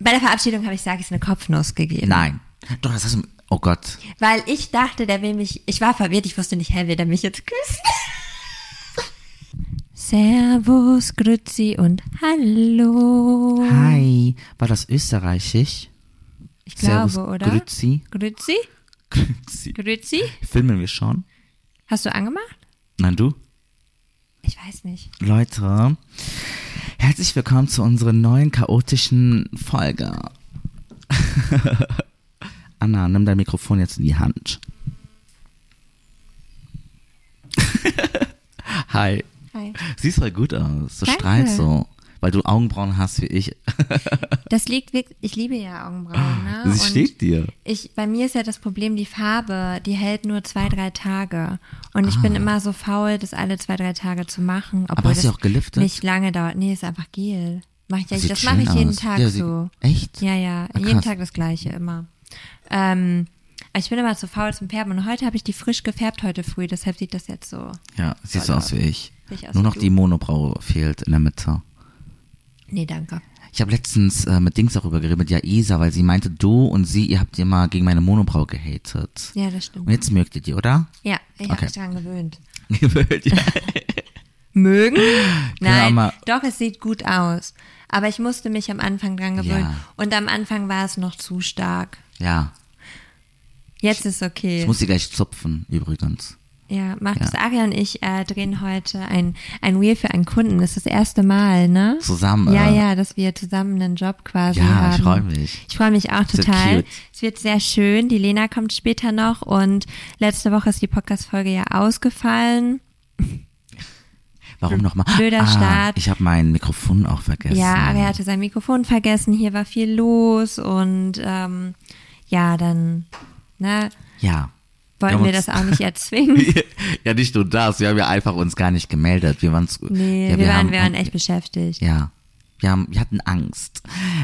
Bei der Verabschiedung habe ich Sakis eine Kopfnuss gegeben. Nein. Doch, das hast du, oh Gott. Weil ich dachte, der will mich, ich war verwirrt, ich wusste nicht, will der mich jetzt küssen? Servus, Grüezi und Hallo. Hi. War das österreichisch? Ich glaube, Servus, oder? Grüezi. Grüezi? Grüezi. Grüezi? Filmen wir schon? Hast du angemacht? Nein, du? Ich weiß nicht. Leute, herzlich willkommen zu unserer neuen chaotischen Folge. Anna, nimm dein Mikrofon jetzt in die Hand. Hi. Hi. Siehst voll gut aus. Du Danke. strahlst so, weil du Augenbrauen hast wie ich. Das liegt wirklich, ich liebe ja Augenbrauen, ne? Sie steht dir. Bei mir ist ja das Problem, die Farbe, die hält nur 2-3 Tage. Und ich bin immer so faul, das alle 2-3 Tage zu machen. Obwohl Aber hast du das auch geliftet? nicht lange dauert. Nee, ist einfach Gel. Sieht Das mache ich schön jeden aus. Tag Ja, so. Echt? Ja, Ah, jeden krass. Tag das Gleiche, immer. Ich bin immer zu faul zum Färben und heute habe ich die frisch gefärbt heute früh, deshalb sieht das jetzt so. Ja, siehst du Toll aus wie ich. Sehe ich aus Nur wie noch du. die Monobraue fehlt in der Mitte. Nee, danke. Ich habe letztens mit Dings darüber geredet, mit Jaisa, weil sie meinte, du und sie, ihr habt immer gegen meine Monobraue gehatet. Ja, das stimmt. Und jetzt mögt ihr die, oder? Ja, ich habe Okay. mich daran gewöhnt. Gewöhnt, ja. Mögen? Nein, aber- doch, es sieht gut aus. Aber ich musste mich am Anfang dran gewöhnen. Ja. Und am Anfang war es noch zu stark. Ja, Jetzt ist okay. ich muss sie gleich zupfen, übrigens. Ja, Markus, Aria und ich drehen heute ein Reel für einen Kunden. Das ist das erste Mal, ne? Zusammen. Ja, dass wir zusammen einen Job quasi Ja, haben. ich freue mich. Ich freue mich auch So total. cute. Es wird sehr schön. Die Lena kommt später noch und letzte Woche ist die Podcast-Folge ja ausgefallen. Warum nochmal? Blöder Start. Ich habe mein Mikrofon auch vergessen. Ja, Aria hatte sein Mikrofon vergessen. Hier war viel los und ja, dann Ja. wollten haben wir uns- das auch nicht erzwingen. Ja, nicht nur das, wir haben ja einfach uns gar nicht gemeldet. Wir waren Nee, wir waren echt beschäftigt. Ja, wir hatten Angst.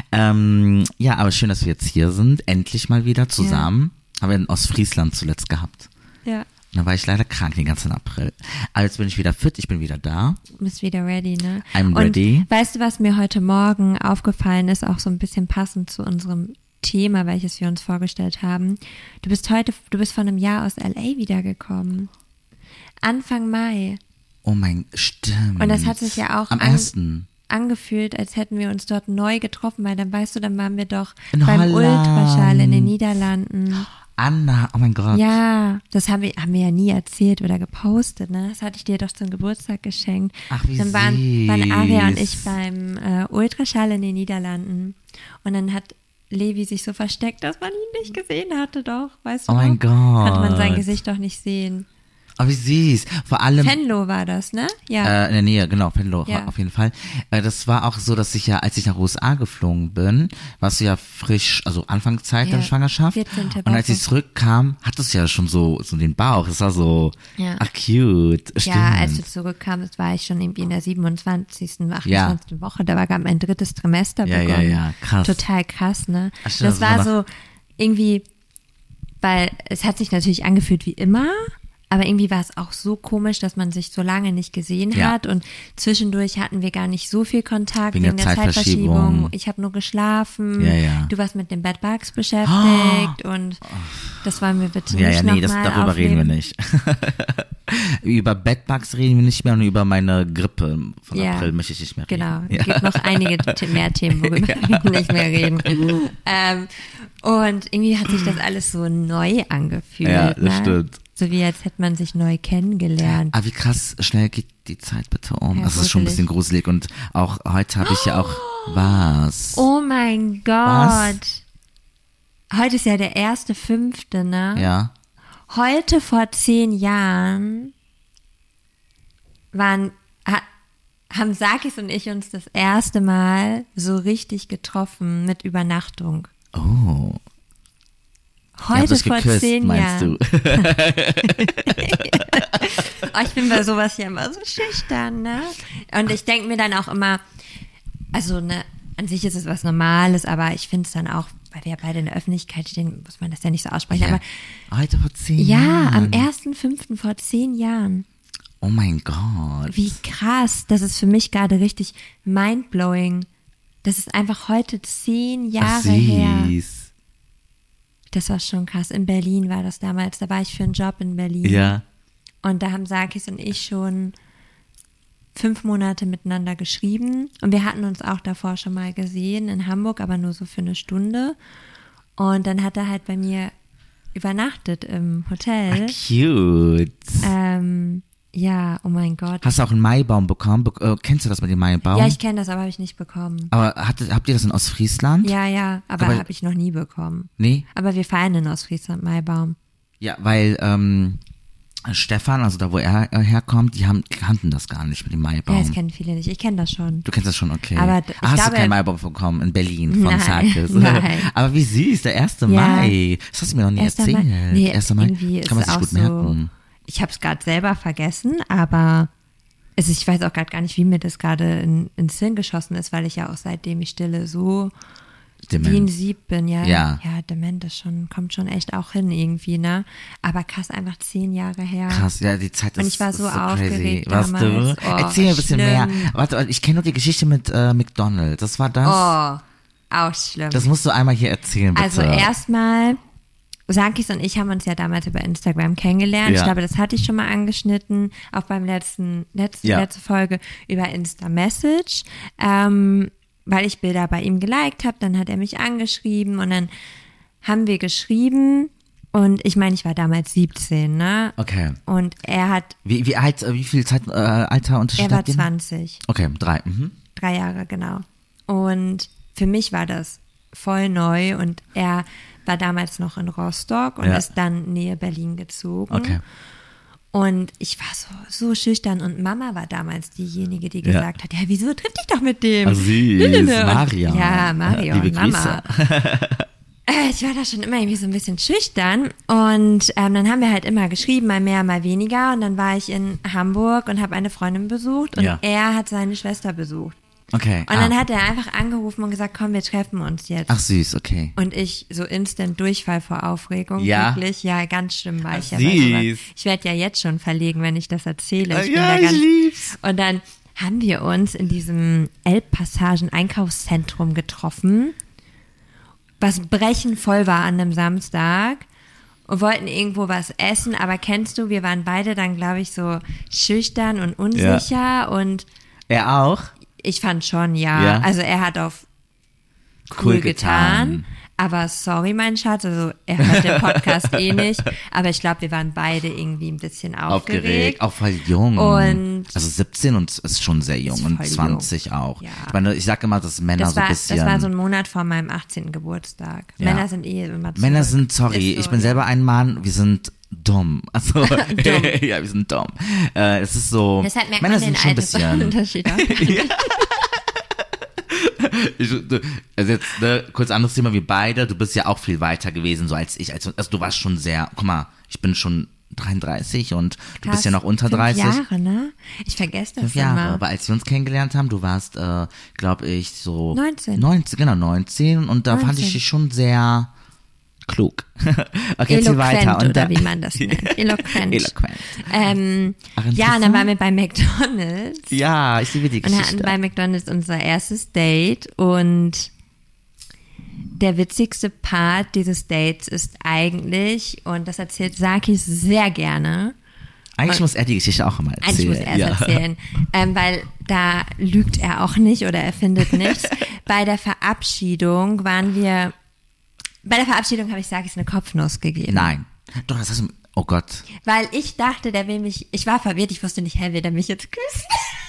Ja, aber schön, dass wir jetzt hier sind. Endlich mal wieder zusammen. Haben wir in Ostfriesland zuletzt gehabt. Ja, Da war ich leider krank den ganzen April. Aber jetzt bin ich wieder fit, ich bin wieder da. du bist wieder ready, ne? I'm ready. Und weißt du, was mir heute Morgen aufgefallen ist, auch so ein bisschen passend zu unserem Thema, welches wir uns vorgestellt haben. Du bist vor einem Jahr aus LA wiedergekommen. Anfang Mai. Oh mein, stimmt. Und das hat sich ja auch am 1. angefühlt, als hätten wir uns dort neu getroffen, weil dann weißt du, dann waren wir doch In beim Holland. Ultraschall in den Niederlanden. Anna, oh mein Gott. Ja, das haben wir ja nie erzählt oder gepostet, ne? Das hatte ich dir doch zum Geburtstag geschenkt. Ach, wie dann waren süß. Aria und ich beim Ultraschall in den Niederlanden und dann hat Levi sich so versteckt, dass man ihn nicht gesehen hatte, doch, weißt du Oh mein noch? Gott. Konnte man sein Gesicht doch nicht sehen. Oh, wie süß. Vor allem Venlo war das, ne? Ja. in der Nähe, genau, Venlo, Ja. auf jeden Fall. Das war auch so, dass als ich nach USA geflogen bin, warst du ja frisch, also Anfangszeit Ja, der Schwangerschaft. 14. Und als ich Woche. zurückkam, hattest du ja schon so den Bauch. Es war so, Ja. ach cute. Stimmt. Ja, als du zurückkamst, war ich schon irgendwie in der 27., 28. Woche. Da war gerade mein 3. Trimester Ja, begonnen. ja, krass. Total krass, ne? Ach, stimmt, Das war so irgendwie, weil es hat sich natürlich angefühlt wie immer, aber irgendwie war es auch so komisch, dass man sich so lange nicht gesehen Ja. hat und zwischendurch hatten wir gar nicht so viel Kontakt Wegen wegen der der Zeitverschiebung. Zeitverschiebung. Ich habe nur geschlafen. Ja, ja. Du warst mit den Bedbugs beschäftigt und das wollen wir bitte Ja, nicht ja, nee, nochmal darüber reden wir aufnehmen. nicht. Über Bedbugs reden wir nicht mehr und über meine Grippe von Ja, April möchte ich nicht mehr reden. Genau, Ja. es gibt noch einige mehr Themen, worüber wir nicht mehr reden. Und irgendwie hat sich das alles so neu angefühlt. Ja, das ne? stimmt. So wie als hätte man sich neu kennengelernt. Aber wie krass schnell geht die Zeit bitte um. Ja, Das ist schon ein gruselig. bisschen gruselig und auch heute habe ich ja auch was. Oh mein Gott. Was? Heute ist ja der 1.5., ne? Ja. Heute vor 10 Jahren haben Sakis und ich uns das erste Mal so richtig getroffen mit Übernachtung. Oh. Ihr habt Heute euch vor geküsst, 10 meinst Jahren. du? Oh, ich bin bei sowas ja immer so schüchtern, ne? Und ich denke mir dann auch immer, also ne, an sich ist es was Normales, aber ich finde es dann auch, weil wir ja beide in der Öffentlichkeit stehen, muss man das ja nicht so aussprechen. Ja. Aber Heute vor 10 ja, Jahren. am 1.5. vor 10 Jahren. Oh mein Gott. Wie krass. Das ist für mich gerade richtig mindblowing. Das ist einfach heute 10 Ach, Jahre her. süß. Das war schon krass. In Berlin war das damals. Da war ich für einen Job in Berlin. Ja. Und da haben Sarkis und ich schon 5 Monate miteinander geschrieben. Und wir hatten uns auch davor schon mal gesehen in Hamburg, aber nur so für eine Stunde. Und dann hat er halt bei mir übernachtet im Hotel. Cute. Ja, oh mein Gott. Hast du auch einen Maibaum bekommen? Kennst du das mit dem Maibaum? Ja, ich kenne das, aber habe ich nicht bekommen. Aber habt ihr das in Ostfriesland? Ja, aber Aber- habe ich noch nie bekommen. Nee? Aber wir feiern in Ostfriesland Maibaum. Ja, weil Stefan, also da wo er herkommt, die kannten das gar nicht mit dem Maibaum. Ja, das kennen viele nicht. Ich kenne das schon. Du kennst das schon, okay. Aber ich hast glaube- du keinen Maibaum bekommen in Berlin von Nein, Sarkis? nein. Aber wie süß, der 1. Ja. Mai. Das hast du mir noch nie 1. erzählt. Mai. Nee, 1. Mai. irgendwie Kann man ist sich auch gut so. merken. Ich habe es gerade selber vergessen, aber ich weiß auch gerade gar nicht, wie mir das gerade ins Hirn geschossen ist, weil ich ja auch seitdem ich stille so Dement. wie ein Sieb bin, ja. Ja. Ja, dement ist kommt schon echt auch hin irgendwie, ne? Aber krass, einfach 10 Jahre her. Krass, ja, die Zeit ist Und ich war so ist aufgeregt crazy. Warst damals. du? Oh, Erzähl mir ein bisschen schlimm. mehr. Warte, ich kenne nur die Geschichte mit McDonald's. Das war das? Oh, auch schlimm. Das musst du einmal hier erzählen, bitte. Also erstmal, Sarkis und ich haben uns ja damals über Instagram kennengelernt. Ja. Ich glaube, das hatte ich schon mal angeschnitten, auch beim letzte Folge über Insta-Message, weil ich Bilder bei ihm geliked habe. Dann hat er mich angeschrieben und dann haben wir geschrieben und ich meine, ich war damals 17, ne? Okay. Und er hat, Wie viel Alterunterschied er war habt ihr? 20. Okay, 3. Mhm. 3 Jahre, genau. Und für mich war das voll neu und er war damals noch in Rostock und Ja. ist dann nähe Berlin gezogen. Okay. Und ich war so schüchtern und Mama war damals diejenige, die gesagt hat, ja, wieso triff dich doch mit dem? Ah, süß, Und- Maria. Ja, Mario Liebe und Mama. Ich war da schon immer irgendwie so ein bisschen schüchtern und dann haben wir halt immer geschrieben, mal mehr, mal weniger und dann war ich in Hamburg und habe eine Freundin besucht und Ja. er hat seine Schwester besucht. Okay. Und dann hat er einfach angerufen und gesagt, komm, wir treffen uns jetzt. Ach süß, okay. Und ich so instant Durchfall vor Aufregung, Ja. wirklich. Ja, ganz schlimm war ich ja. Süß. bei sowas. Ich werde ja jetzt schon verlegen, wenn ich das erzähle. Ich bin Ja, da ich ganz, lieb's. Und dann haben wir uns in diesem Elbpassagen Einkaufszentrum getroffen, was brechenvoll war an einem Samstag. Und wollten irgendwo was essen, aber kennst du, wir waren beide dann, glaube ich, so schüchtern und unsicher und Er auch? ich fand schon, ja. Ja. Also er hat auf cool getan. Aber sorry, mein Schatz, also er hört den Podcast eh nicht. Aber ich glaube, wir waren beide irgendwie ein bisschen aufgeregt. Auch voll jung. Und- also 17 und ist schon sehr jung Ist und voll 20 auch. Ja. Ich meine, ich sage immer, dass Männer Das so ein war, bisschen. das war so ein Monat vor meinem 18. Geburtstag. Ja. Männer sind eh immer zurück. Männer sind, sorry, Ist so, ich bin selber ein Mann, wir sind dumm. Also, Dumm. ja, wir sind dumm. Es ist so, Deshalb merkt Männer man den sind schon ein bisschen. Altersunterschied auch. Also jetzt, ne, kurz anderes Thema, wir beide, du bist ja auch viel weiter gewesen, so als ich, also du warst schon sehr, guck mal, ich bin schon 33 und du bist ja noch unter 30. 5 Jahre, ne? Ich vergesse das 5 Jahre, immer. aber als wir uns kennengelernt haben, du warst, glaube ich, so 19. 19, genau, 19 und da fand ich 19. dich schon sehr klug. Okay, erzähl Eloquent, weiter. Und oder da, wie man das nennt. Eloquent. Eloquent. Ach, Ja, und dann interessant. waren wir bei McDonald's. Ja, ich liebe die Und hatten Geschichte. bei McDonald's unser erstes Date und der witzigste Part dieses Dates ist eigentlich, und das erzählt Sarkis sehr gerne, Eigentlich muss er die Geschichte auch immer erzählen. eigentlich muss er es erzählen, weil da lügt er auch nicht oder er findet nichts. Bei der Verabschiedung habe ich Sarkis eine Kopfnuss gegeben. Nein. Doch, das hast du, oh Gott. Weil ich dachte, der will mich, ich war verwirrt, ich wusste nicht, will der mich jetzt küssen?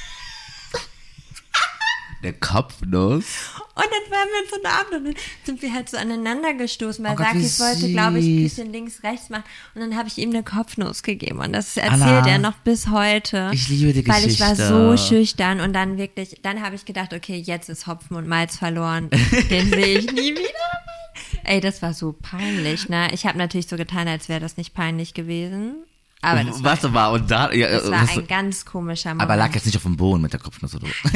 Der Kopfnuss. Und dann waren wir so nah und dann sind wir halt so aneinander gestoßen, weil Oh Gott, wie Sarkis wollte, glaube ich, süß. Küsschen links, rechts machen. Und dann habe ich ihm eine Kopfnuss gegeben. Und das erzählt Anna, er noch bis heute. ich liebe die Weil ich war Geschichte. so schüchtern und dann habe ich gedacht, okay, jetzt ist Hopfen und Malz verloren. Den sehe ich nie wieder. Ey, das war so peinlich, ne? Ich habe natürlich so getan, als wäre das nicht peinlich gewesen. Aber das war, Warte mal, und da, ja, das war was- ein ganz komischer Moment. aber lag jetzt nicht auf dem Boden mit der Kopfnuss oder so.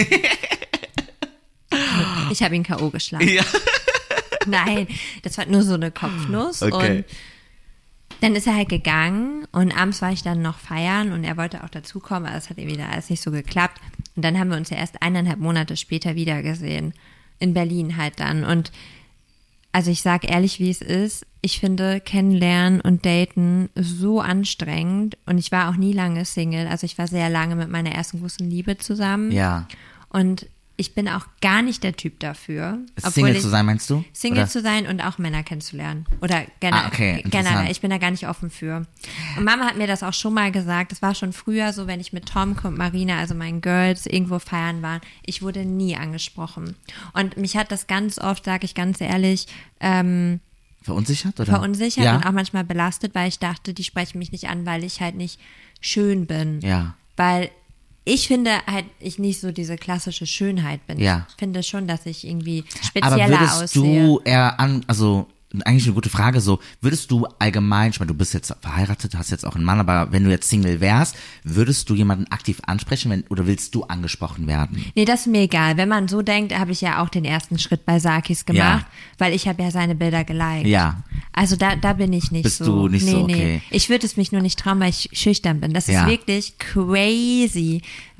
Ich habe ihn K.O. geschlagen. Ja. Nein, das war nur so eine Kopfnuss. Okay. Und dann ist er halt gegangen und abends war ich dann noch feiern und er wollte auch dazukommen, aber es hat irgendwie da alles nicht so geklappt. Und dann haben wir uns ja erst 1,5 Monate später wieder gesehen. in Berlin halt dann. Und also ich sag ehrlich, wie es ist, ich finde Kennenlernen und Daten so anstrengend und ich war auch nie lange Single. Also ich war sehr lange mit meiner ersten großen Liebe zusammen. Ja. Und ich bin auch gar nicht der Typ dafür. Single zu sein, meinst du? Single Oder? zu sein und auch Männer kennenzulernen. Oder okay, generell. Ich bin da gar nicht offen für. Und Mama hat mir das auch schon mal gesagt. Das war schon früher so, wenn ich mit Tomke und Marina, also meinen Girls, irgendwo feiern war. Ich wurde nie angesprochen. Und mich hat das ganz oft, sage ich ganz ehrlich, Verunsichert, oder? verunsichert Ja. und auch manchmal belastet, weil ich dachte, die sprechen mich nicht an, weil ich halt nicht schön bin. Ja. Weil ich finde halt, ich nicht so diese klassische Schönheit bin. Ja. Ich finde schon, dass ich irgendwie Aber spezieller würdest aussehe. du eher also eigentlich eine gute Frage, so, würdest du allgemein, ich meine, du bist jetzt verheiratet, hast jetzt auch einen Mann, aber wenn du jetzt Single wärst, würdest du jemanden aktiv ansprechen, oder willst du angesprochen werden? Nee, das ist mir egal. Wenn man so denkt, habe ich ja auch den ersten Schritt bei Sakis gemacht, weil ich habe ja seine Bilder geliked. Ja. Also da bin ich nicht Bist so. du nicht so, okay. Nee. Ich würde es mich nur nicht trauen, weil ich schüchtern bin. Das ist Ja. wirklich crazy,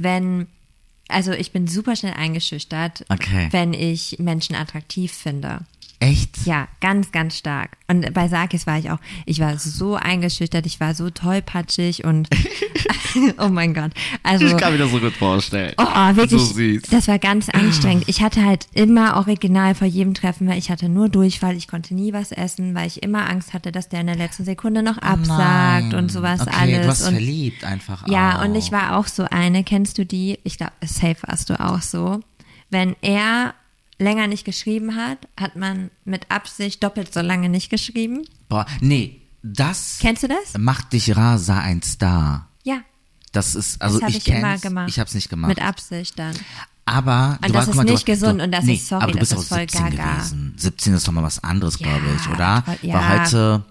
also ich bin super schnell eingeschüchtert, Okay. wenn ich Menschen attraktiv finde. Echt? Ja, ganz, ganz stark. Und bei Sakis ich war so eingeschüchtert, ich war so tollpatschig und oh mein Gott. Also, Ich kann mir das so gut vorstellen. oh, wirklich, So süß. das war ganz anstrengend. Ich hatte halt immer original vor jedem Treffen, weil ich hatte nur Durchfall, ich konnte nie was essen, weil ich immer Angst hatte, dass der in der letzten Sekunde noch absagt Nein. und sowas okay, alles. Du hast und verliebt einfach ja, auch. und ich war auch so eine, kennst du die? Ich glaube, safe warst du auch so. Wenn er länger nicht geschrieben hat, hat man mit Absicht doppelt so lange nicht geschrieben. Boah, nee, das Kennst du das? macht dich rar, sei ein Star. Ja, Das ist, also das habe ich ich immer kenn's, gemacht. ich hab's nicht gemacht. Mit Absicht dann. Aber Und das ist nicht gesund und das ist, sorry, aber du das bist ist auch voll 17 gaga. gewesen. 17 ist doch mal was anderes, Ja, glaube ich, oder? toll, ja. Weil heute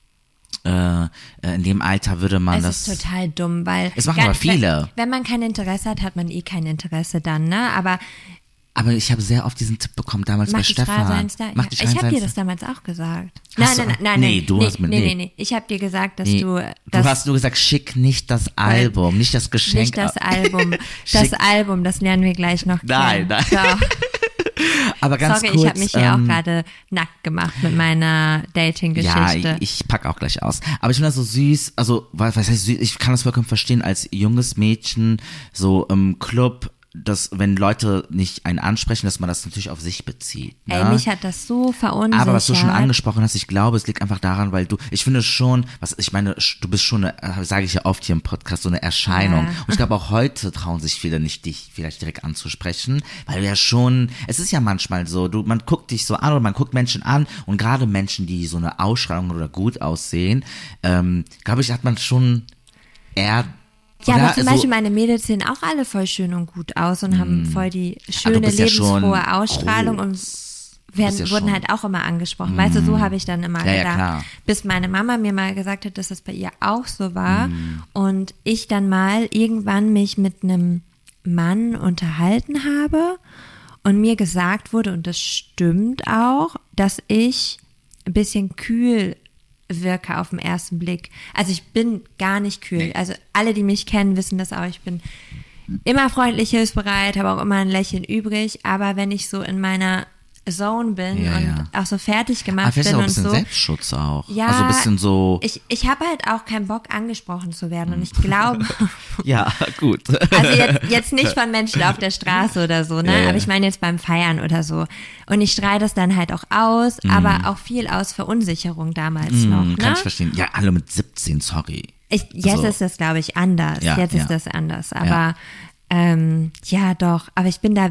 in dem Alter würde man Es das. ist total dumm, weil Es machen aber viele. Wenn man kein Interesse hat, hat man eh kein Interesse dann, ne? Aber Ich habe sehr oft diesen Tipp bekommen, damals mach bei dich rar, Stefan. sein Star. Mach Ja, dich ich rein, habe sein dir Star. das damals auch gesagt. Hast du- nee, du hast mir- nee. Nee. Ich habe dir gesagt, dass Nee, du du hast nur gesagt, schick nicht das Album, nicht das Geschenk. nicht das Album. Schick- Das Album, das lernen wir gleich noch Nein, kennen. nein. Doch. Aber ganz Sorry, kurz, ich habe mich hier auch gerade nackt gemacht mit meiner Dating-Geschichte. Ja, ich pack auch gleich aus. Aber ich finde das so süß, also, was heißt süß? Ich kann das vollkommen verstehen als junges Mädchen, so im Club, dass, wenn Leute nicht einen ansprechen, dass man das natürlich auf sich bezieht. Ne? Ey, mich hat das so verunsichert. Aber was du schon angesprochen hast, ich glaube, es liegt einfach daran, weil ich finde schon, ich meine, du bist schon, sage ich ja oft hier im Podcast, so eine Erscheinung. Ja. Und ich glaube, auch heute trauen sich viele nicht, dich vielleicht direkt anzusprechen, weil du ja schon, es ist ja manchmal so, man guckt dich so an oder man guckt Menschen an und gerade Menschen, die so eine Ausstrahlung oder gut aussehen, glaube ich, hat man schon eher. Ja, oder? aber zum So- Beispiel meine Mädels sehen auch alle voll schön und gut aus und haben voll die schöne, bist ja schon lebensfrohe Ausstrahlung und bist ja wurden schon- halt auch immer angesprochen. Weißt du, so habe ich dann immer Ja, ja, gedacht. klar. Bis meine Mama mir mal gesagt hat, dass das bei ihr auch so war und ich dann mal irgendwann mich mit einem Mann unterhalten habe und mir gesagt wurde, und das stimmt auch, dass ich ein bisschen kühl wirke auf den ersten Blick. Also ich bin gar nicht kühl. Also alle, die mich kennen, wissen das auch. Ich bin immer freundlich, hilfsbereit, habe auch immer ein Lächeln übrig. Aber wenn ich so in meiner Zone bin Ja, und ja. auch so fertig Aber gemacht vielleicht bin auch ein und bisschen so. Selbstschutz auch. Ja, Also ein bisschen so. Ich habe halt auch keinen Bock, angesprochen zu werden. Und ich glaube, Ja, gut. also jetzt nicht von Menschen auf der Straße oder so, ne? Ja, ja. Aber ich meine jetzt beim Feiern oder so. Und ich strahle das dann halt auch aus, aber auch viel aus Verunsicherung damals noch, ne? Kann ich verstehen. Ja, alle mit 17, sorry. Jetzt Also- ist das, glaube ich, anders. Ja, Jetzt ja. ist das anders. Aber ja, doch. Aber ich bin da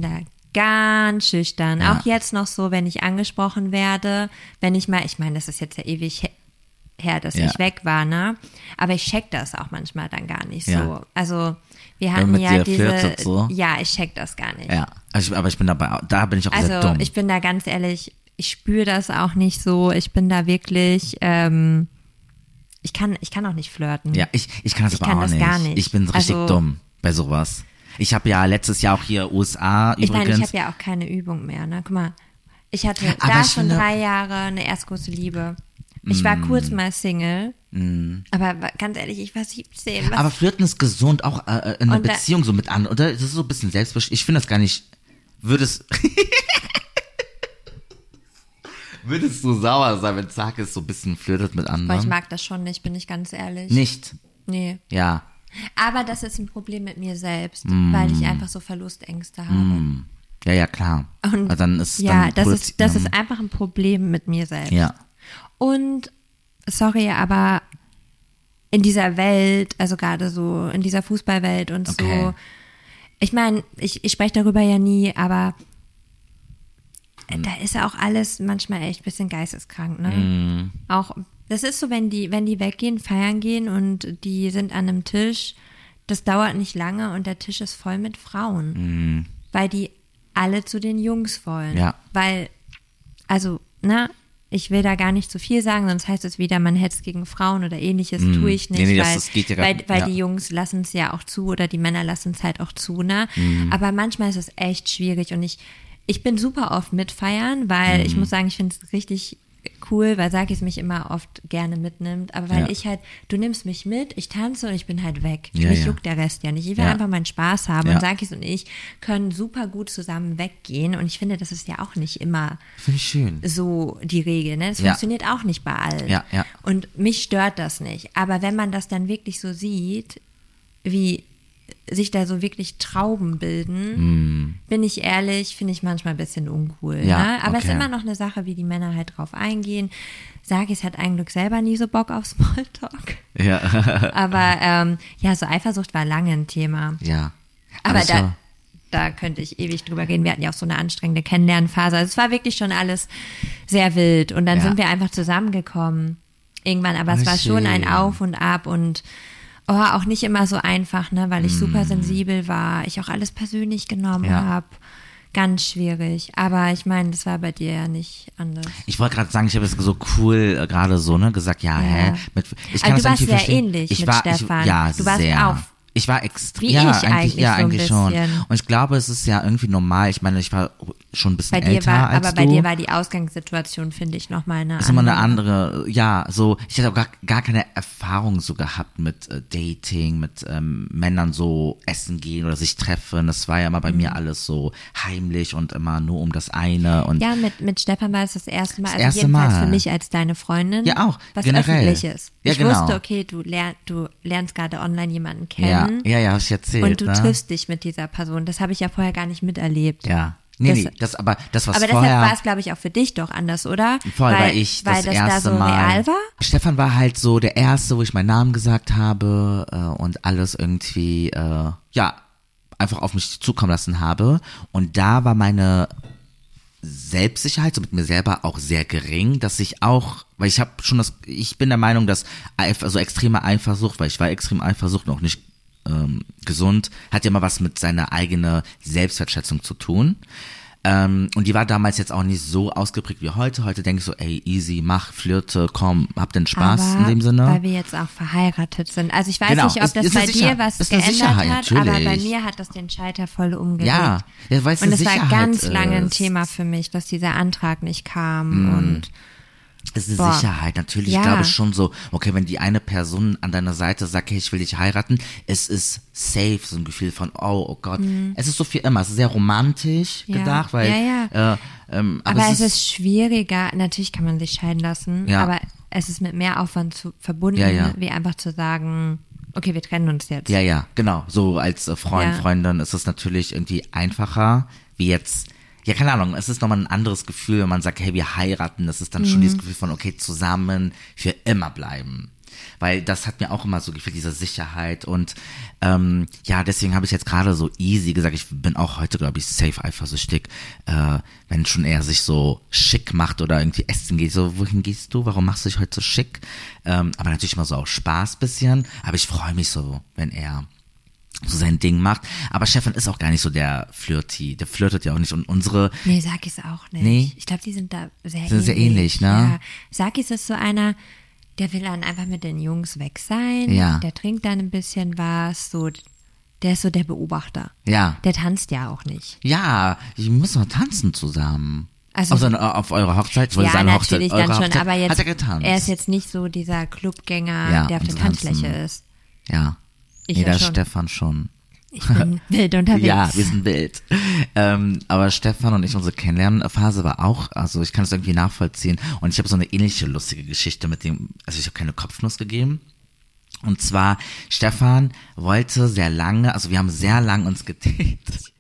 ganz schüchtern. Ja. Auch jetzt noch so, wenn ich angesprochen werde, wenn ich mal, ich meine, das ist jetzt ja ewig her, dass Ja. ich weg war, ne? Aber ich check das auch manchmal dann gar nicht Ja. so. Also wir Wenn hatten man mit ja dir flirtet, so? ja, ich check das gar nicht. Ja, aber ich bin dabei, da bin ich auch sehr Also dumm. ich bin da ganz ehrlich, ich spüre das auch nicht so. Ich bin da wirklich, ich kann auch nicht flirten. Ja, ich kann das Ich aber kann auch das nicht. gar nicht. Ich bin richtig Also- dumm bei sowas. Ich habe ja letztes Jahr auch hier USA Ich meine, übrigens. ich habe ja auch keine Übung mehr, ne? Guck mal, ich hatte Aber da ich schon finde- 3 Jahre eine erst große Liebe. Ich war kurz mal Single, aber ganz ehrlich, ich war 17. Was? aber Flirten ist gesund, auch in einer Und da- Beziehung so mit an, oder? Das ist so ein bisschen selbstbestimmt. Ich finde das gar nicht Würdest du sauer sein, wenn Sarkis so ein bisschen flirtet mit Aber ich anderen? mag das schon nicht, bin ich ganz ehrlich. Nicht. Nee. Ja. Aber das ist ein Problem mit mir selbst, weil ich einfach so Verlustängste habe. Ja, ja, klar. Und Also dann ist ja, dann das ist einfach ein Problem mit mir selbst. Ja. Und, sorry, aber in dieser Welt, also gerade so in dieser Fußballwelt und Okay. so, ich meine, ich spreche darüber ja nie, aber da ist ja auch alles manchmal echt ein bisschen geisteskrank, ne? Auch, das ist so, wenn die weggehen, feiern gehen und die sind an einem Tisch, das dauert nicht lange und der Tisch ist voll mit Frauen, weil die alle zu den Jungs wollen. Ja. Weil, also, ich will da gar nicht zu viel sagen, sonst heißt es wieder, man hetzt gegen Frauen oder ähnliches, tue ich nicht, Nee, weil, das geht ja gar weil, nicht. weil Ja. die Jungs lassen es ja auch zu oder die Männer lassen es halt auch zu, ne? Aber manchmal ist es echt schwierig und ich bin super oft mitfeiern, weil ich muss sagen, ich finde es richtig cool, weil Sarkis mich immer oft gerne mitnimmt, aber weil Ja. du nimmst mich mit, ich tanze und ich bin halt weg. Ja, Mich ja. juckt der Rest ja nicht. Ich will Ja. einfach meinen Spaß haben Ja. und Sarkis und ich können super gut zusammen weggehen und ich finde, das ist ja auch nicht immer Finde ich schön. so die Regel, ne? Das Ja. funktioniert auch nicht bei allen. Ja, ja. Und mich stört das nicht. Aber wenn man das dann wirklich so sieht, wie sich da so wirklich Trauben bilden, bin ich ehrlich, finde ich manchmal ein bisschen uncool. Ja, ne? Aber es ist okay. immer noch eine Sache, wie die Männer halt drauf eingehen. Sarkis hat eigentlich selber nie so Bock auf Smalltalk. Ja. Aber ja, so Eifersucht war lange ein Thema. Ja. Aber ich war- da könnte ich ewig drüber reden. Wir hatten ja auch so eine anstrengende Kennenlernphase. Also es war wirklich schon alles sehr wild. Und dann Ja. sind wir einfach zusammengekommen. Irgendwann, aber es Oh, war schon ein schön. Auf und Ab und auch nicht immer so einfach, ne, weil ich super sensibel war, ich auch alles persönlich genommen Ja. habe. Ganz schwierig. Aber ich meine, das war bei dir ja nicht anders. Ich wollte gerade sagen, ich habe es so cool gerade so, ne, gesagt, ja, hä? Ich Aber das du warst irgendwie sehr verstehen. ähnlich ich mit war, Stefan. Ja, Du warst sehr. auch Ich war extrem, wie ja, ich eigentlich so ein eigentlich schon. bisschen. Und ich glaube, es ist ja irgendwie normal. Ich meine, ich war schon ein bisschen Bei dir älter war, als aber du. bei dir war die Ausgangssituation, finde ich, nochmal eine ist immer eine andere, ja, so, ich hatte auch gar keine Erfahrung so gehabt mit Dating, mit Männern so essen gehen oder sich treffen. Das war ja immer bei mir alles so heimlich und immer nur um das eine und Ja, mit Stefan war es das erste Mal, Das also erste jedenfalls Mal. für mich als deine Freundin. Ja, auch, was generell. Öffentliches. Ja, ich genau. wusste, okay, du lernst gerade online jemanden ja, kennen ja, hab ich erzählt, und du ne? triffst dich mit dieser Person. Das habe ich ja vorher gar nicht miterlebt. Ja. Nee, Das- aber das, was Aber vorher... deshalb war es, glaube ich, auch für dich doch anders, oder? Voll, weil ich weil das das erste da so Mal. real war? Stefan war halt so der Erste, wo ich meinen Namen gesagt habe und alles irgendwie, ja, einfach auf mich zukommen lassen habe. Und da war meine Selbstsicherheit so mit mir selber auch sehr gering, dass ich auch, weil ich bin der Meinung, dass so extreme Eifersucht, weil ich war extrem Eifersucht noch nicht gesund, hat ja immer was mit seiner eigenen Selbstwertschätzung zu tun. Und die war damals jetzt auch nicht so ausgeprägt wie heute. Heute denke ich so, ey, easy, mach, flirte, komm, hab den Spaß aber in dem Sinne. weil wir jetzt auch verheiratet sind. Also ich weiß Genau, nicht, ob ist- das ist bei eine Sicher- dir was ist eine geändert Sicherheit, hat, aber bei natürlich. mir hat das den Schalter voll umgelegt. Ja, weil es eine Und es war Sicherheit ganz lange ein ist. Thema für mich, dass dieser Antrag nicht kam und Es ist Boah. eine Sicherheit, natürlich. Ja. Ich glaube schon so, okay, wenn die eine Person an deiner Seite sagt, hey, ich will dich heiraten, es ist safe, so ein Gefühl von, oh Gott. Es ist so viel immer, es ist sehr romantisch Ja. gedacht, weil, Ja, aber aber es ist schwieriger, natürlich kann man sich scheiden lassen, Ja. aber es ist mit mehr Aufwand verbunden, Ja, ja. wie einfach zu sagen, okay, wir trennen uns jetzt. ja, genau. So als Freund, Ja. Freundin ist es natürlich irgendwie einfacher, wie jetzt, ja, keine Ahnung, es ist nochmal ein anderes Gefühl, wenn man sagt, hey, wir heiraten, das ist dann schon dieses Gefühl von, okay, zusammen für immer bleiben. Weil das hat mir auch immer so gefehlt, diese Sicherheit und ja, deswegen habe ich jetzt gerade so easy gesagt, ich bin auch heute, glaube ich, safe eifersüchtig, wenn schon er sich so schick macht oder irgendwie essen geht, so, wohin gehst du, warum machst du dich heute so schick? Aber natürlich immer so auch Spaß bisschen, aber ich freue mich so, wenn er so sein Ding macht. Aber Stefan ist auch gar nicht so der Flirty. Der flirtet ja auch nicht. Und unsere, Nee, Sakis auch nicht. Nee? Ich glaube, die sind da sehr Sind sehr ähnlich, ne? Ja. Sakis ist so einer, der will dann einfach mit den Jungs weg sein. Ja. Der trinkt dann ein bisschen was, so, der ist so der Beobachter. ja, Der tanzt ja auch nicht. ja, ich muss noch tanzen zusammen. Also- auf eurer Hochzeit? Ich wollte Ja, sagen, natürlich Hochzeit, dann eure schon, Hochzeit. aber jetzt, Hat er getanzt? er ist jetzt nicht so dieser Clubgänger, Ja, der auf und der tanzen. Tanzfläche ist. Ja. Ich nee, ja der schon. Stefan schon. Ich bin wild unterwegs. Ja, wir sind wild. Aber Stefan und ich, unsere Kennenlernphase war auch, also ich kann es irgendwie nachvollziehen. Und ich habe so eine ähnliche lustige Geschichte mit dem, also ich habe keine Kopfnuss gegeben. Und zwar, Stefan wollte sehr lange, also wir haben sehr lang uns gedatet.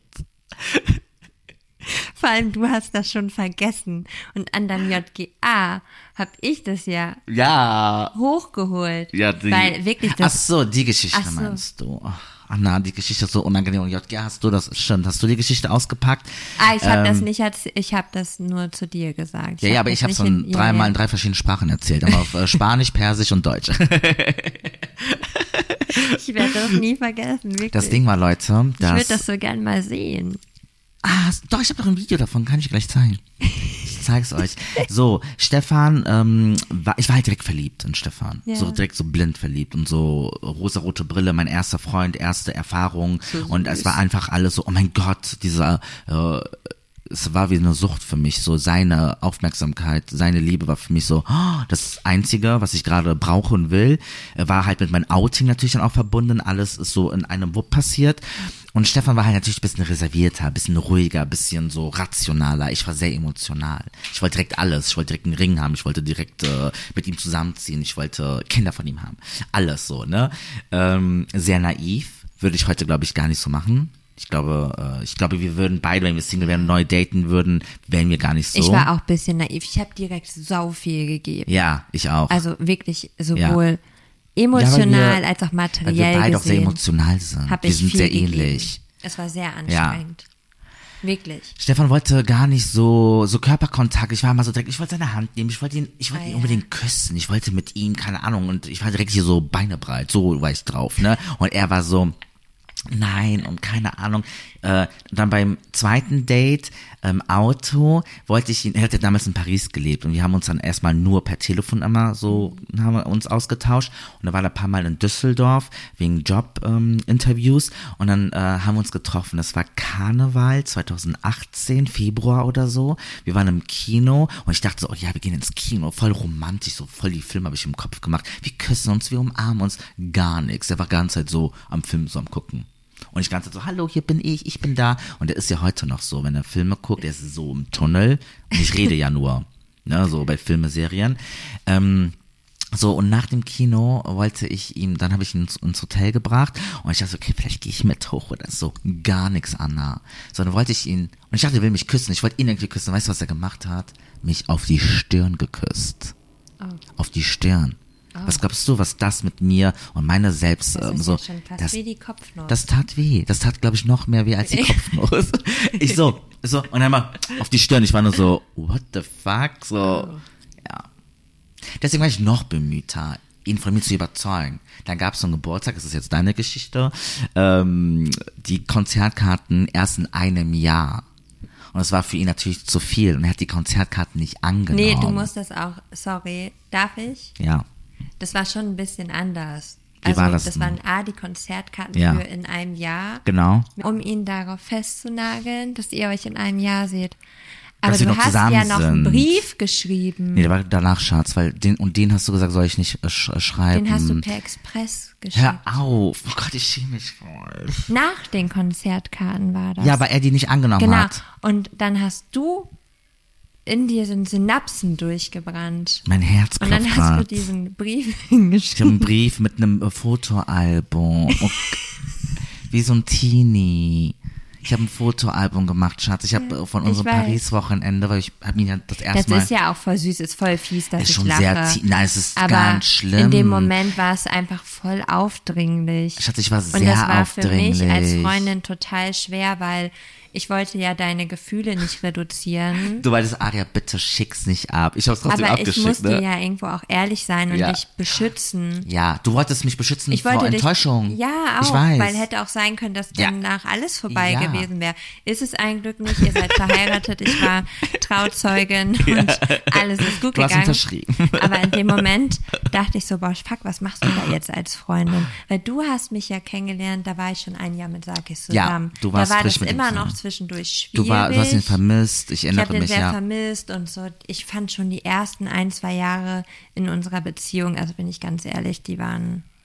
Vor allem, du hast das schon vergessen. Und an deinem JGA habe ich das ja hochgeholt. Ja, weil wirklich das. Ach so, die Geschichte Ach so. meinst du. Ach, Anna, die Geschichte ist so unangenehm. Und JGA hast du das, stimmt, hast du die Geschichte ausgepackt? Ich habe das nicht, ich habe das nur zu dir gesagt. Ja, aber ich habe es dreimal in 3 verschiedenen Sprachen erzählt. Aber auf Spanisch, Persisch und Deutsch. Ich werde das nie vergessen, wirklich. Das Ding war, Leute, ich würde das so gern mal sehen. Doch, ich habe doch ein Video davon, kann ich gleich zeigen. Ich zeig's euch. So, Stefan, ich war halt direkt verliebt in Stefan. Ja. So direkt so blind verliebt und so rosarote Brille, mein erster Freund, erste Erfahrung. So und es war einfach alles so, oh mein Gott, es war wie eine Sucht für mich, so seine Aufmerksamkeit, seine Liebe war für mich so, das Einzige, was ich gerade brauche und will, war halt mit meinem Outing natürlich dann auch verbunden, alles ist so in einem Wupp passiert. Und Stefan war halt natürlich ein bisschen reservierter, ein bisschen ruhiger, ein bisschen so rationaler. Ich war sehr emotional. Ich wollte direkt alles. Ich wollte direkt einen Ring haben. Ich wollte direkt mit ihm zusammenziehen. Ich wollte Kinder von ihm haben. Alles so, ne? Sehr naiv. Würde ich heute, glaube ich, gar nicht so machen. Ich glaube, wir würden beide, wenn wir Single wären, neu daten würden, wären wir gar nicht so. Ich war auch ein bisschen naiv. Ich habe direkt sau viel gegeben. Ja, ich auch. Also wirklich sowohl emotional als auch materiell weil wir beide gesehen. auch sehr emotional sind. Wir sind sehr ähnlich. Es war sehr anstrengend. Ja. Wirklich. Stefan wollte gar nicht so Körperkontakt. Ich war immer so direkt, ich wollte seine Hand nehmen, ich wollte ihn unbedingt küssen. Ich wollte mit ihm, keine Ahnung, und ich war direkt hier so beinebreit, so war ich drauf, ne? Und er war so, nein, und keine Ahnung. Dann beim zweiten Date im Auto wollte ich ihn, er hatte damals in Paris gelebt und wir haben uns dann erstmal nur per Telefon immer so, haben wir uns ausgetauscht und da war er ein paar Mal in Düsseldorf wegen Job-Interviews und dann haben wir uns getroffen. Das war Karneval 2018, Februar oder so. Wir waren im Kino und ich dachte so, oh ja, wir gehen ins Kino, voll romantisch, so voll die Filme habe ich im Kopf gemacht. Wir küssen uns, wir umarmen uns, gar nichts. Er war die ganze Zeit so am Film, so am Gucken. Und ich die ganze Zeit so, hallo, hier bin ich bin da. Und er ist ja heute noch so, wenn er Filme guckt, er ist so im Tunnel. Und ich rede ja nur, ne, so bei Filme, Serien. So, und nach dem Kino wollte ich ihm, dann habe ich ihn ins Hotel gebracht. Und ich dachte, okay, vielleicht gehe ich mit hoch oder so. Gar nichts, Anna. So, dann wollte ich ihn, und ich dachte, er will mich küssen. Ich wollte ihn irgendwie küssen. Weißt du, was er gemacht hat? Mich auf die Stirn geküsst. Oh. Auf die Stirn. Oh. Was glaubst du, was das mit mir und meiner selbst das ist so, ja schon fast wie die Kopfnuss. Das tat weh. Das tat, glaube ich, noch mehr weh als die Kopfnuss. Ich so, und dann mal auf die Stirn. Ich war nur so, what the fuck? So, ja. Deswegen war ich noch bemühter, ihn von mir zu überzeugen. Dann gab es so einen Geburtstag, das ist jetzt deine Geschichte, die Konzertkarten erst in einem Jahr. Und es war für ihn natürlich zu viel und er hat die Konzertkarten nicht angenommen. Nee, du musst das auch, sorry, darf ich? Ja. Das war schon ein bisschen anders. Wie war das das denn? waren die Konzertkarten Ja. für in einem Jahr. Genau. Um ihn darauf festzunageln, dass ihr euch in einem Jahr seht. Aber Dass wir du noch hast ja zusammen noch einen sind. Brief geschrieben. Nee, der war danach, Schatz, weil den hast du gesagt, soll ich nicht schreiben. Den hast du per Express geschickt. Hör auf. Oh Gott, ich schäme mich voll. Nach den Konzertkarten war das. Ja, weil er die nicht angenommen genau. hat. Und dann hast du in dir sind Synapsen durchgebrannt. Mein Herz Und klopft dann hast grad. du diesen Brief Ich habe einen hingeschrieben. Brief mit einem Fotoalbum. Wie so ein Teenie. Ich habe ein Fotoalbum gemacht, Schatz. Ich habe von unserem weiß. Paris-Wochenende, weil ich habe ihn ja das erste Das Mal... ist ja auch voll süß, ist voll fies, dass ist ich schon lache. sehr... Nein, es ist aber ganz schlimm. in dem Moment war es einfach voll aufdringlich. Schatz, ich war Und sehr das war aufdringlich. für mich als Freundin total schwer, weil ich wollte ja deine Gefühle nicht reduzieren. Du meintest, Aria, bitte schick's nicht ab. Ich hab's trotzdem Aber ich abgeschickt, musste ne? ja irgendwo auch ehrlich sein und Ja. dich beschützen. Ja, du wolltest mich beschützen Ich vor wollte dich, Enttäuschung. ja, auch, ich weiß. weil hätte auch sein können, dass Ja. danach alles vorbei Ja. gewesen wäre. Ist es ein Glück nicht, ihr seid verheiratet, ich war Trauzeugin und alles ist gut Du hast gegangen. unterschrieben. Aber in dem Moment dachte ich so, boah, fuck, was machst du da jetzt als Freundin? Weil du hast mich ja kennengelernt, da war ich schon ein Jahr mit Sarkis zusammen. du warst da war frisch das mit ihm immer zusammen. noch zwischendurch schwierig. Du hast ihn vermisst, ich Ich erinnere habe den mich, sehr ja. vermisst und so. Ich fand schon die ersten 1-2 Jahre in unserer Beziehung, also bin ich ganz ehrlich, die waren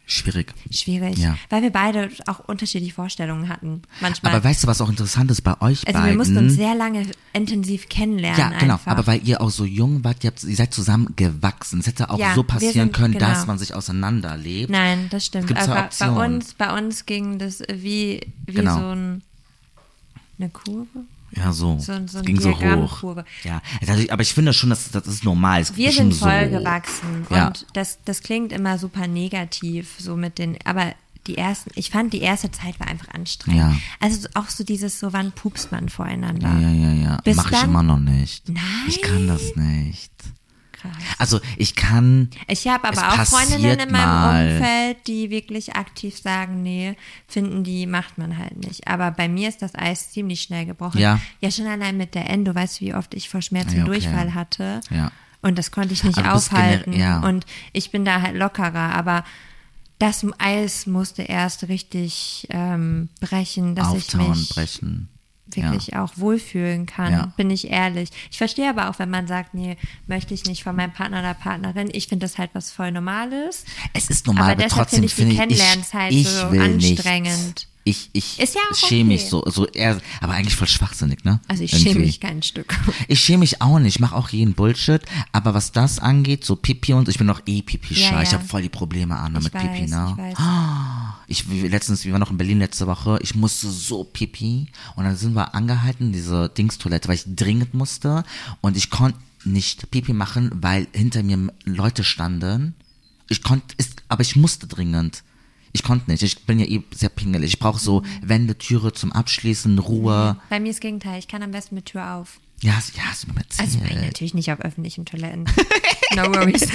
Schwierig. Ja. Weil wir beide auch unterschiedliche Vorstellungen hatten. Manchmal. Aber weißt du, was auch interessant ist bei euch beiden? Also wir mussten uns sehr lange intensiv kennenlernen. Ja, genau. Einfach. Aber weil ihr auch so jung wart, ihr seid zusammen gewachsen. Es hätte auch so passieren können, dass man sich auseinanderlebt. Nein, das stimmt. Gibt's aber Optionen. bei uns ging das wie Genau. so eine Kurve. Ja, so. So ein ging so hoch. Diagrammkurve. Ja, aber ich finde schon, das ist normal. Wir sind voll so gewachsen ja. und das klingt immer super negativ, so mit den, aber ich fand die erste Zeit war einfach anstrengend. Ja. Also auch so dieses, so wann pupst man voreinander. Ja. Mach ich immer noch nicht. Nein. Ich kann das nicht. Krass. Also ich habe aber auch Freundinnen in meinem Umfeld, die wirklich aktiv sagen, nee, finden die, macht man halt nicht. Aber bei mir ist das Eis ziemlich schnell gebrochen. Ja. Ja, schon allein mit der Endo, weißt du, wie oft ich vor Schmerzen Durchfall hatte. Ja. Und das konnte ich nicht Aber du bist aufhalten. ja. Und ich bin da halt lockerer, aber das Eis musste erst richtig brechen, dass Auftauen, ich mich brechen. wirklich auch wohlfühlen kann, bin ich ehrlich. Ich verstehe aber auch, wenn man sagt, nee, möchte ich nicht von meinem Partner oder Partnerin. Ich finde das halt was voll Normales. Es ist normal, aber trotzdem finde ich, ich so will anstrengend. Nicht. Ich ist ja auch schäme mich okay. so eher, aber eigentlich voll schwachsinnig, ne? Also ich schäme mich kein Stück. Ich schäme mich auch nicht, ich mache auch jeden Bullshit, aber was das angeht, so Pipi und ich bin noch Pipi-schei, Ja. Ich habe voll die Probleme mit Pipi, ne? Ich weiß. Wir waren noch in Berlin letzte Woche, ich musste so Pipi und dann sind wir angehalten, diese Dingstoilette, weil ich dringend musste und ich konnte nicht Pipi machen, weil hinter mir Leute standen. Aber ich musste dringend. Ich konnte nicht. Ich bin ja sehr pingelig. Ich brauche so Wände, Türe zum Abschließen, Ruhe. Bei mir ist das Gegenteil. Ich kann am besten mit Tür auf. Ja, hast du mir erzählt. Also natürlich nicht auf öffentlichen Toiletten. No worries.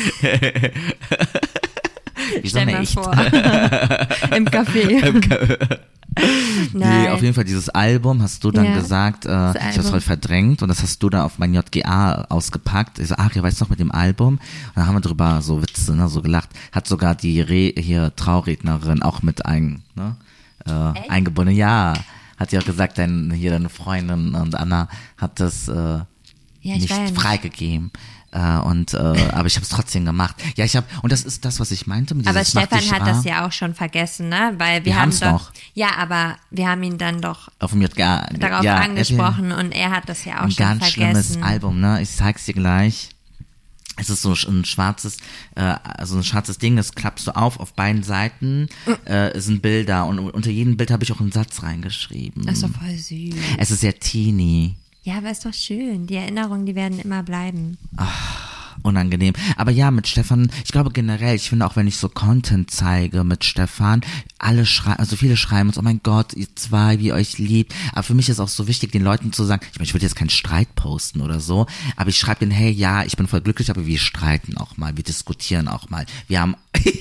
Stell mal vor. Im Café. Nee, auf jeden Fall dieses Album hast du dann gesagt, ich hab's voll verdrängt und das hast du dann auf mein JGA ausgepackt. Ich so, ihr weißt noch mit dem Album? Und dann haben wir drüber so Witze, ne, so gelacht. Hat sogar die Traurednerin auch mit eingebunden. Ja, hat ja auch gesagt, deine Freundin und Anna hat das nicht freigegeben. Aber ich habe es trotzdem gemacht. Ja, und das ist das, was ich meinte. Mit aber Stefan hat das ja auch schon vergessen, ne? Weil wir haben es noch. Ja, aber wir haben ihn dann doch darauf angesprochen und er hat das ja auch schon vergessen. Ein ganz schlimmes Album, ne? Ich zeig's dir gleich. Es ist so ein schwarzes Ding, das klappst du auf beiden Seiten, sind Bilder und unter jedem Bild habe ich auch einen Satz reingeschrieben. Das ist doch voll süß. Es ist sehr teeny. Ja, aber ist doch schön. Die Erinnerungen, die werden immer bleiben. Ach, unangenehm. Aber ja, mit Stefan, ich glaube generell, ich finde auch, wenn ich so Content zeige mit Stefan, viele schreiben uns, oh mein Gott, ihr zwei, wie ihr euch liebt. Aber für mich ist auch so wichtig, den Leuten zu sagen, ich würde jetzt keinen Streit posten oder so, aber ich schreibe denen, hey, ja, ich bin voll glücklich, aber wir streiten auch mal, wir diskutieren auch mal. Wir haben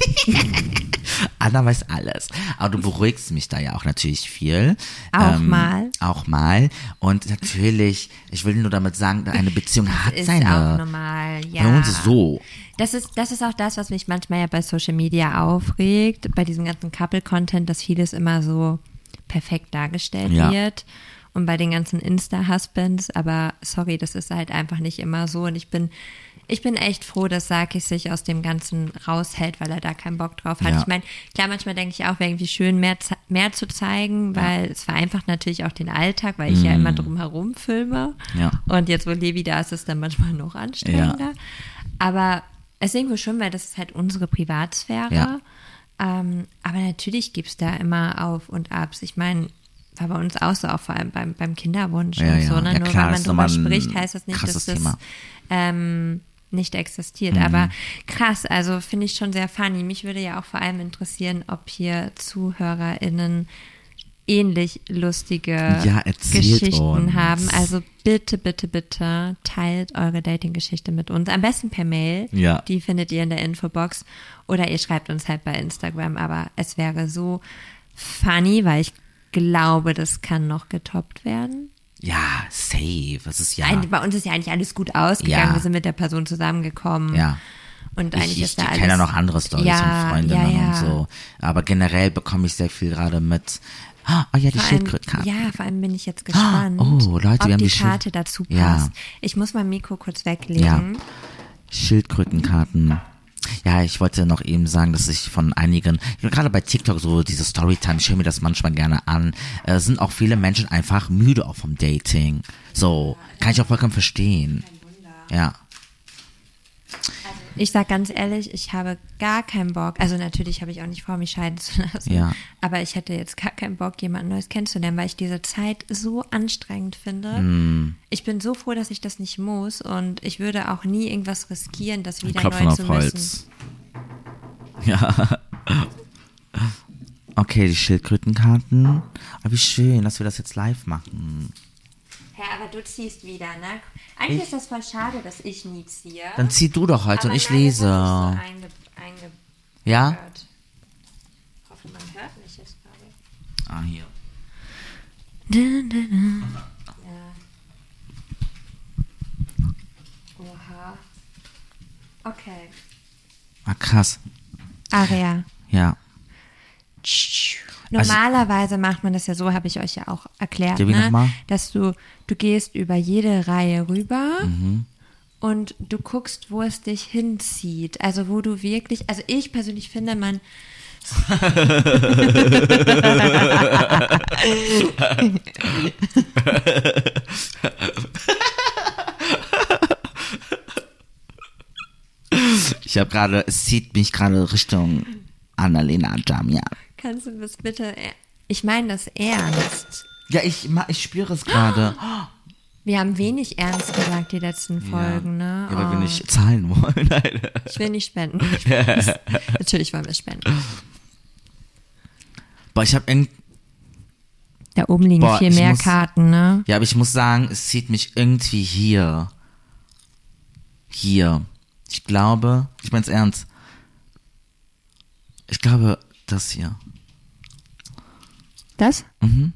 Anna weiß alles. Aber du beruhigst mich da ja auch natürlich viel. Auch mal. Auch mal. Und natürlich, ich will nur damit sagen, eine Beziehung hat ist seine. Auch normal, ja. Bei uns ist so. Das ist auch das, was mich manchmal ja bei Social Media aufregt, bei diesem ganzen Couple-Content, dass vieles immer so perfekt dargestellt wird. Und bei den ganzen Insta-Husbands, aber sorry, das ist halt einfach nicht immer so. Und ich bin echt froh, dass Sarkis sich aus dem Ganzen raushält, weil er da keinen Bock drauf hat. Ja. Ich meine, klar, manchmal denke ich auch, wäre irgendwie schön, mehr zu zeigen, weil es vereinfacht natürlich auch den Alltag, weil ich ja immer drumherum filme. Ja. Und jetzt, wo Levi da ist, ist es dann manchmal noch anstrengender. Ja. Aber es ist irgendwo schön, weil das ist halt unsere Privatsphäre. Ja. Aber natürlich gibt es da immer Auf und Abs. Ich meine, war bei uns auch so, auch vor allem beim Kinderwunsch und so. Ne? Ja, nur klar, weil man drüber spricht, heißt das nicht, dass das nicht existiert. Aber krass, also finde ich schon sehr funny. Mich würde ja auch vor allem interessieren, ob hier ZuhörerInnen ähnlich lustige Geschichten haben. Also bitte, bitte, bitte teilt eure Dating-Geschichte mit uns. Am besten per Mail. Ja. Die findet ihr in der Infobox. Oder ihr schreibt uns halt bei Instagram. Aber es wäre so funny, weil ich glaube, das kann noch getoppt werden. Ja, safe. Das ist ja. Bei uns ist ja eigentlich alles gut ausgegangen. Ja. Wir sind mit der Person zusammengekommen. Ja. Und eigentlich ist da alles. Ich kenne ja noch andere Storys von Freundinnen und so. Aber generell bekomme ich sehr viel gerade mit. Oh ja, die Schildkrötenkarten. Ja, vor allem bin ich jetzt gespannt, Leute, ob die Karte dazu passt. Ja. Ich muss mein Mikro kurz weglegen. Ja. Schildkrötenkarten. Ja, ich wollte noch eben sagen, dass ich von einigen, gerade bei TikTok so diese Storytime, ich höre mir das manchmal gerne an, sind auch viele Menschen einfach müde auch vom Dating. So, kann ich auch vollkommen verstehen. Ja. Ich sag ganz ehrlich, ich habe gar keinen Bock, also natürlich habe ich auch nicht vor, mich scheiden zu lassen, Ja. aber ich hätte jetzt gar keinen Bock, jemanden Neues kennenzulernen, weil ich diese Zeit so anstrengend finde. Ich bin so froh, dass ich das nicht muss und ich würde auch nie irgendwas riskieren, das wieder Klopfen neu auf zu Holz. müssen. Ja. Okay, die Schildkrötenkarten. Aber wie schön, dass wir das jetzt live machen. Ja, aber du ziehst wieder, ne? Eigentlich ist das voll schade, dass ich nie ziehe. Dann zieh du doch heute und ich nein, das lese. hat sich so eingehört. Ja? Ich hoffe, man hört mich jetzt gerade. Ah, hier. Ja. Oha. Okay. Ah, krass. Aria. Ja. Normalerweise macht man das ja so, habe ich euch ja auch erklärt, Ja, wie nochmal? dass du gehst über jede Reihe rüber und du guckst, wo es dich hinzieht. Also wo du wirklich, also ich persönlich finde, man Ich habe gerade, es zieht mich gerade Richtung Annalena Damian. kannst du das bitte, ich meine das ernst. Ja, ich spüre es gerade. Wir haben wenig ernst gesagt, die letzten Folgen, ne? Ja, weil wir nicht zahlen wollen. Nein. Ich will nicht spenden. Natürlich wollen wir spenden. Boah, ich habe irgendwie, Da oben liegen Boah, viel ich mehr muss- Karten, ne? ja, aber ich muss sagen, es zieht mich irgendwie hier. Hier. Ich glaube, ich mein's ernst. Ich glaube, das hier. Das? Mhm.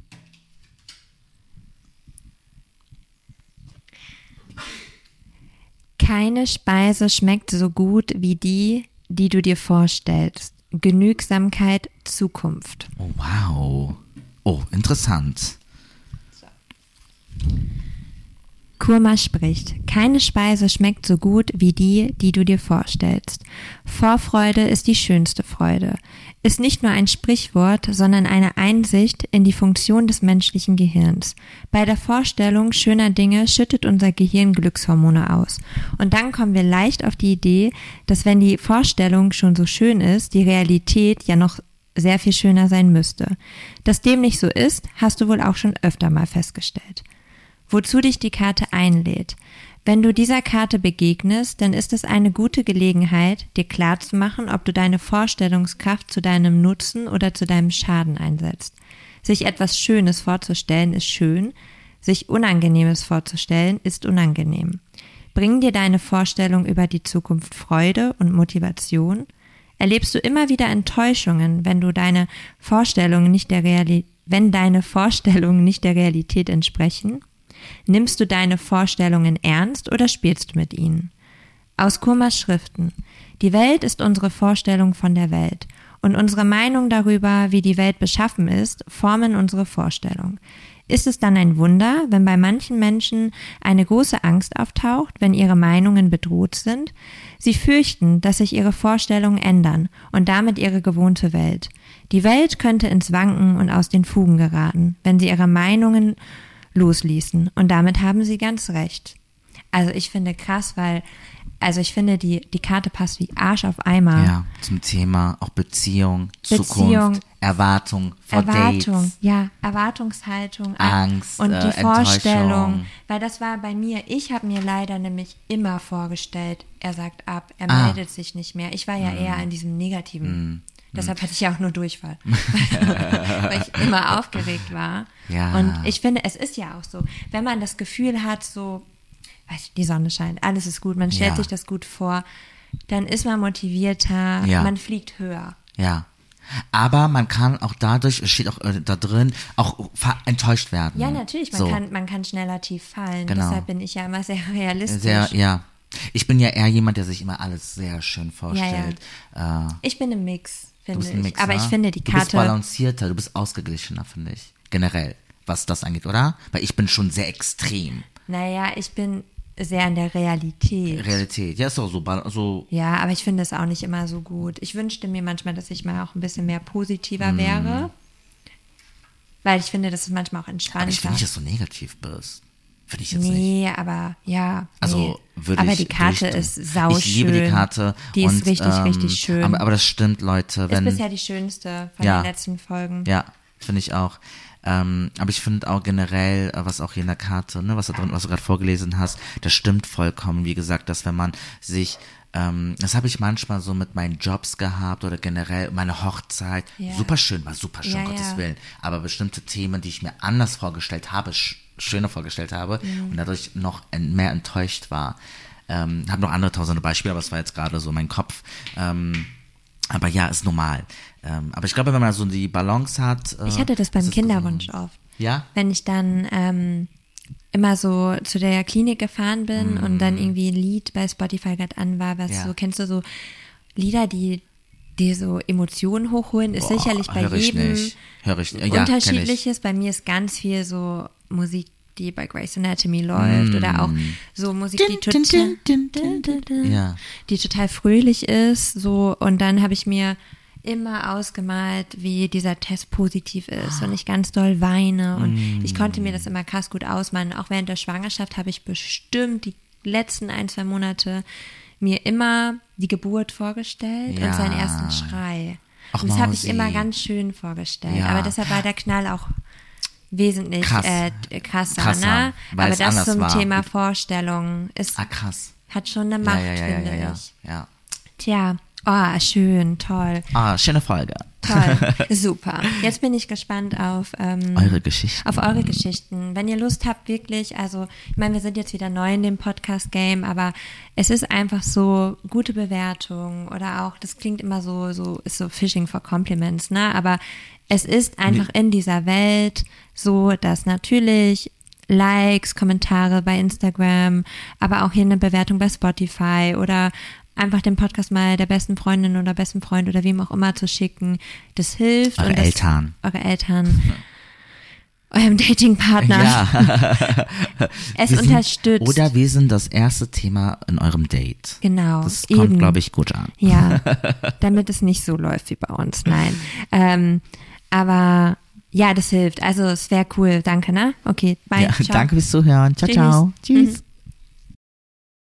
Keine Speise schmeckt so gut wie die, die du dir vorstellst. Genügsamkeit, Zukunft. Oh, wow. Oh, interessant. Kurma spricht, keine Speise schmeckt so gut wie die, die du dir vorstellst. Vorfreude ist die schönste Freude. Ist nicht nur ein Sprichwort, sondern eine Einsicht in die Funktion des menschlichen Gehirns. Bei der Vorstellung schöner Dinge schüttet unser Gehirn Glückshormone aus. Und dann kommen wir leicht auf die Idee, dass wenn die Vorstellung schon so schön ist, die Realität ja noch sehr viel schöner sein müsste. Dass dem nicht so ist, hast du wohl auch schon öfter mal festgestellt. Wozu dich die Karte einlädt. Wenn du dieser Karte begegnest, dann ist es eine gute Gelegenheit, dir klarzumachen, ob du deine Vorstellungskraft zu deinem Nutzen oder zu deinem Schaden einsetzt. Sich etwas Schönes vorzustellen ist schön, sich Unangenehmes vorzustellen ist unangenehm. Bringen dir deine Vorstellung über die Zukunft Freude und Motivation? Erlebst du immer wieder Enttäuschungen, wenn deine Vorstellungen nicht der Realität entsprechen? Nimmst du deine Vorstellungen ernst oder spielst du mit ihnen? Aus Kurmas Schriften. Die Welt ist unsere Vorstellung von der Welt. Und unsere Meinung darüber, wie die Welt beschaffen ist, formen unsere Vorstellung. Ist es dann ein Wunder, wenn bei manchen Menschen eine große Angst auftaucht, wenn ihre Meinungen bedroht sind? Sie fürchten, dass sich ihre Vorstellungen ändern und damit ihre gewohnte Welt. Die Welt könnte ins Wanken und aus den Fugen geraten, wenn sie ihre Meinungen losließen. Und damit haben sie ganz recht. Also ich finde krass, weil, also ich finde, die Karte passt wie Arsch auf Eimer. Ja, zum Thema auch Beziehung, Zukunft, Erwartung, vor Dates. Ja, Erwartungshaltung, Angst, und die Enttäuschung. Vorstellung. Weil das war bei mir, ich habe mir leider nämlich immer vorgestellt, er sagt ab, er meldet sich nicht mehr. Ich war ja eher in diesem Negativen. Deshalb hatte ich ja auch nur Durchfall, weil ich immer aufgeregt war. Ja. Und ich finde, es ist ja auch so, wenn man das Gefühl hat, so, weiß ich, die Sonne scheint, alles ist gut, man stellt sich das gut vor, dann ist man motivierter, man fliegt höher. Ja. Aber man kann auch dadurch, es steht auch da drin, auch enttäuscht werden. Ja, natürlich, man kann schneller tief fallen. Genau. Deshalb bin ich ja immer sehr realistisch. Ich bin ja eher jemand, der sich immer alles sehr schön vorstellt. Ich bin im Mix, Du finde bist ein ich. Mixer. Aber ich finde die Du bist Karte, balancierter, du bist ausgeglichener, finde ich. Generell, was das angeht, oder? Weil ich bin schon sehr extrem. naja, sehr in der Realität. Realität, ja, ist doch so. Ja, aber ich finde es auch nicht immer so gut. Ich wünschte mir manchmal, dass ich mal auch ein bisschen mehr positiver wäre. Weil ich finde, das ist manchmal auch entspannter. Aber ich finde nicht, dass du negativ bist. Finde ich jetzt nicht. Nee, aber ja. Also würde aber ich die Karte durchstimmen. ist sauschön. Ich liebe die Karte. Die ist richtig schön. Aber das stimmt, Leute. Wenn, ist bisher die schönste von den letzten Folgen. Ja, finde ich auch. Aber ich finde auch generell, was auch hier in der Karte, ne, was da drin, was du gerade vorgelesen hast, das stimmt vollkommen. Wie gesagt, dass wenn man sich, das habe ich manchmal so mit meinen Jobs gehabt oder generell meine Hochzeit, super schön, Gottes Willen. Aber bestimmte Themen, die ich mir anders vorgestellt habe, schöner vorgestellt habe und dadurch noch mehr enttäuscht war. Habe noch andere tausende Beispiele, aber es war jetzt gerade so mein Kopf. Aber ja, ist normal. Aber ich glaube, wenn man so die Balance hat. Ich hatte das beim Kinderwunsch oft. Ja? Wenn ich dann immer so zu der Klinik gefahren bin und dann irgendwie ein Lied bei Spotify gerade an war, was so, kennst du so Lieder, die dir so Emotionen hochholen, ist sicherlich bei jedem unterschiedliches. Bei mir ist ganz viel so Musik, die bei Grey's Anatomy läuft oder auch so Musik, die total fröhlich ist, so, und dann habe ich mir immer ausgemalt, wie dieser Test positiv ist und ich ganz doll weine und ich konnte mir das immer krass gut ausmalen. Auch während der Schwangerschaft habe ich bestimmt die letzten 1-2 Monate mir immer die Geburt vorgestellt und seinen ersten Schrei. Ach, und das habe ich immer ganz schön vorgestellt. Aber deshalb war der Knall auch wesentlich krasser, ne? Aber das zum Thema Vorstellung ist, hat schon eine Macht, finde ich. Ja. Tja, schön, toll. Schöne Folge. Toll, super. Jetzt bin ich gespannt auf eure Geschichten. Auf eure Geschichten. Wenn ihr Lust habt, wirklich, also ich meine, wir sind jetzt wieder neu in dem Podcast-Game, aber es ist einfach so gute Bewertung oder auch, das klingt immer so ist so Fishing for Compliments, ne? Aber es ist einfach in dieser Welt so, dass natürlich Likes, Kommentare bei Instagram, aber auch hier eine Bewertung bei Spotify oder einfach den Podcast mal der besten Freundin oder besten Freund oder wem auch immer zu schicken, das hilft. Eure Eltern, eurem Datingpartner. Ja. Es unterstützt. Oder wir sind das erste Thema in eurem Date. Genau. Das kommt, glaube ich, gut an. Ja, damit es nicht so läuft wie bei uns, nein. Aber ja, das hilft. Also es wäre cool. Danke, ne? Okay, bye. Ja, ciao. Danke fürs Zuhören. Ciao, ciao. Tschüss.